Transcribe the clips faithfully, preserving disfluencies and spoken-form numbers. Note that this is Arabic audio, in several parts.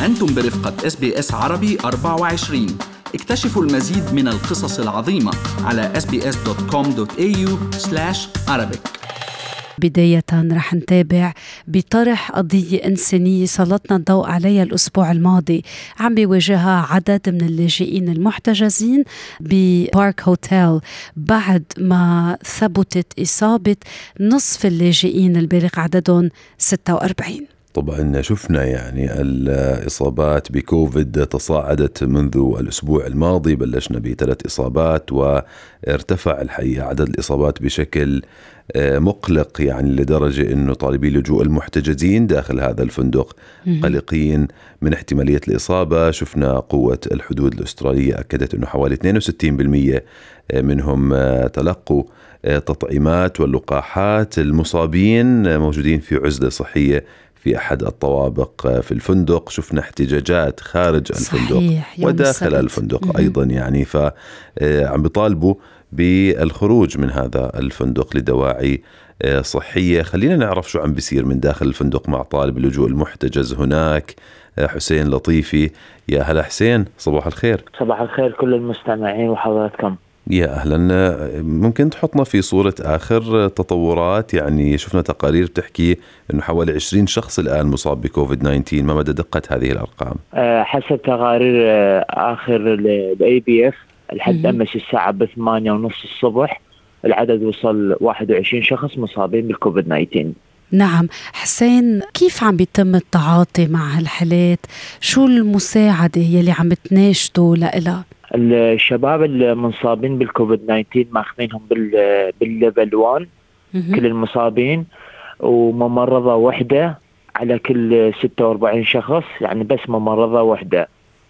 أنتم برفقة إس بي إس عربي أربعة وعشرين. اكتشفوا المزيد من القصص العظيمة على إس بي إس دوت كوم دوت إيه يو سلاش عربيك. بداية رح نتابع بطرح قضية إنسانية سلطنا الضوء عليها الأسبوع الماضي، عم بيواجهها عدد من اللاجئين المحتجزين ببارك هوتيل بعد ما ثبتت إصابة نصف اللاجئين البالغ عددهم ستة وأربعين. طبعا شفنا يعني الإصابات بكوفيد تصاعدت منذ الأسبوع الماضي، بلشنا بثلاث إصابات وارتفع الحقيقة عدد الإصابات بشكل مقلق، يعني لدرجة أنه طالبي اللجوء المحتجزين داخل هذا الفندق قلقين من احتمالية الإصابة. شفنا قوة الحدود الأسترالية أكدت أنه حوالي اثنين وستين بالمئة منهم تلقوا تطعيمات واللقاحات. المصابين موجودين في عزلة صحية في أحد الطوابق في الفندق. شفنا احتجاجات خارج الفندق وداخل السبت. الفندق م-م. أيضا يعني فعم بيطالبوا بالخروج من هذا الفندق لدواعي صحية. خلينا نعرف شو عم بيصير من داخل الفندق مع طالب اللجوء المحتجز هناك، حسين لطيفي. يا هلا حسين، صباح الخير. صباح الخير كل المستمعين وحضراتكم. يا أهلا، ممكن تحطنا في صورة آخر تطورات؟ يعني شفنا تقارير بتحكي أنه حوالي عشرين شخص الآن مصاب بكوفيد تسعة عشر، ما مدى دقة هذه الأرقام؟ أه حسب تقارير آخر الأي بي إف لحد أمس الساعة بثمانية ونص الصبح العدد وصل واحد وعشرين شخص مصابين بالكوفيد تسعة عشر. نعم حسين، كيف عم بيتم التعاطي مع هالحالات؟ شو المساعدة يلي عم تناشدوا لها؟ الشباب المنصابين بالكوفيد تسعة عشر ماخذينهم بالليفل واحد كل المصابين، وممرضة وحدة على كل ستة وأربعين شخص، يعني بس ممرضة وحدة.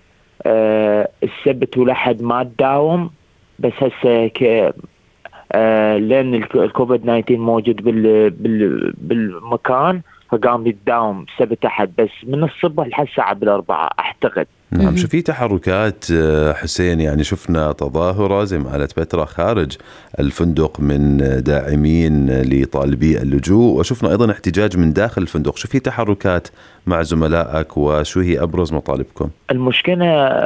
أه السبت ولحد ما تداوم، بس هسه ك أه لأن الكوفيد تسعة عشر موجود بال بال بالمكان فقام يتداوم سبت أحد، بس من الصبح لحد الساعة بالأربعة أعتقد. نعم. شو في تحركات حسين؟ يعني شفنا تظاهرة زي ما قالت بترا خارج الفندق من داعمين لطالبي اللجوء، وشفنا أيضا احتجاج من داخل الفندق. شو في تحركات مع زملائك وشو هي أبرز مطالبكم؟ المشكلة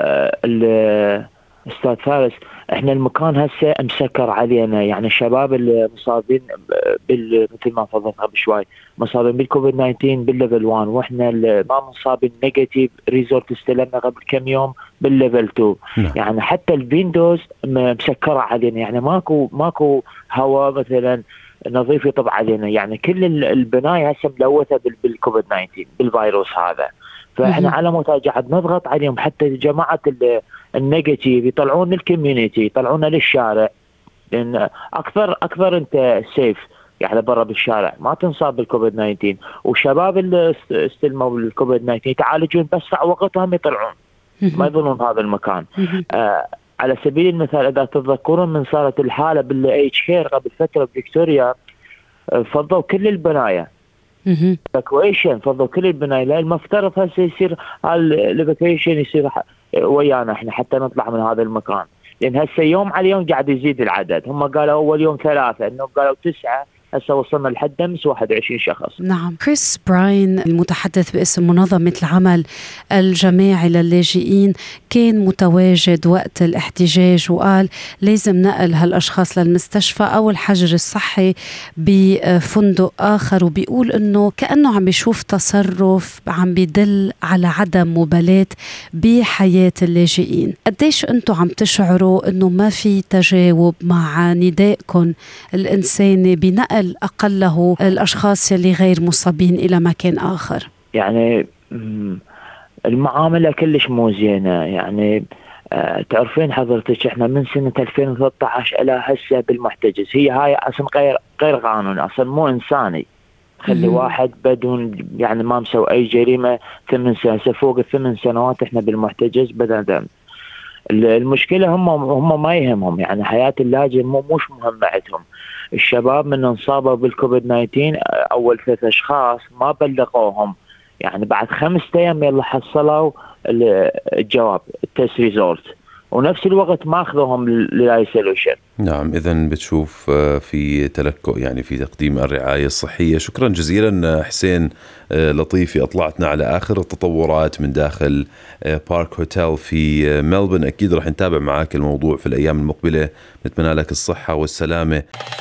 أستاذ فارس، احنا المكان هسه مسكر علينا، يعني الشباب المصابين بال مثل ما فضلت قبل شوي مصابين بالكوفيد تسعة عشر بالليفل واحد، واحنا ما مصابين نيجاتيف ريزورت استلمنا قبل كم يوم بالليفل اثنين. لا. يعني حتى الفيندوز مسكرة علينا، يعني ماكو ماكو هواء مثلا نظيف يطب علينا، يعني كل البناية هسه ملوثة بالكوفيد تسعة عشر بالفيروس هذا. فاحنا على مود قاعد نضغط عليهم حتى جماعة النيجاتيف يطلعون الكوميونيتي، يطلعون للشارع، لان اكثر اكثر انت سيف يعني برا بالشارع، ما تنصاب بالكوفيد تسعة عشر. وشباب اللي استلموا بالكوفيد تسعة عشر يتعالجون باسرع وقت وهم يطلعون، ما يظلون هذا المكان. آه على سبيل المثال اذا تتذكرون من صارت الحاله بالايتش كير قبل فتره بفيكتوريا، آه فضوا كل البنايه ايفاكويشن، فضوا كل البنايه. لا المفترض هسه يصير الايفاكويشن يصير ويانا احنا حتى نطلع من هذا المكان، لان هسه يوم على يوم قاعد يزيد العدد. هم قالوا اول يوم ثلاثه، انهم قالوا تسعه، هسه وصلنا لحد امس واحد وعشرين شخص. نعم. كريس براين المتحدث باسم منظمة العمل الجماعي للاجئين كان متواجد وقت الاحتجاج وقال لازم نقل هالاشخاص للمستشفى او الحجر الصحي بفندق اخر، وبيقول انه كأنه عم بيشوف تصرف عم بيدل على عدم مبالاة بحياة اللاجئين. قديش انتم عم تشعروا انه ما في تجاوب مع ندائكم الانساني بنقل أقله الأشخاص اللي غير مصابين إلى مكان آخر؟ يعني المعاملة كلش مو زينة. يعني آه تعرفين حضرتك احنا من سنة ألفين وثلاثة عشر إلى هسه بالمحتجز، هي هاي أصلا غير غير قانوني، أصلا مو إنساني. خلي واحد بدون يعني ما مسوي أي جريمة ثمان سنوات فوق الثمان سنوات احنا بالمحتجز بدون ذنب. المشكلة هم هم ما يهمهم، يعني حياة اللاجئ مو مش مهمة عندهم. الشباب من انصابوا بالكوفيد تسعة عشر أول ثلاث أشخاص ما بلغوهم، يعني بعد خمسة أيام يلا حصلوا الجواب التست ريزولت، ونفس الوقت ما أخذوهم للايسوليشن. نعم، إذن بتشوف في تلكؤ يعني في تقديم الرعاية الصحية. شكرا جزيلا حسين لطيفي، أطلعتنا على آخر التطورات من داخل بارك هوتيل في ملبورن. أكيد رح نتابع معاك الموضوع في الأيام المقبلة، نتمنى لك الصحة والسلامة.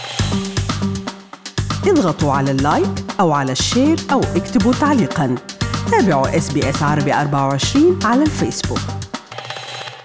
اضغطوا على اللايك أو على الشير أو اكتبوا تعليقا. تابعوا إس بي إس عربي أربعة وعشرين على الفيسبوك.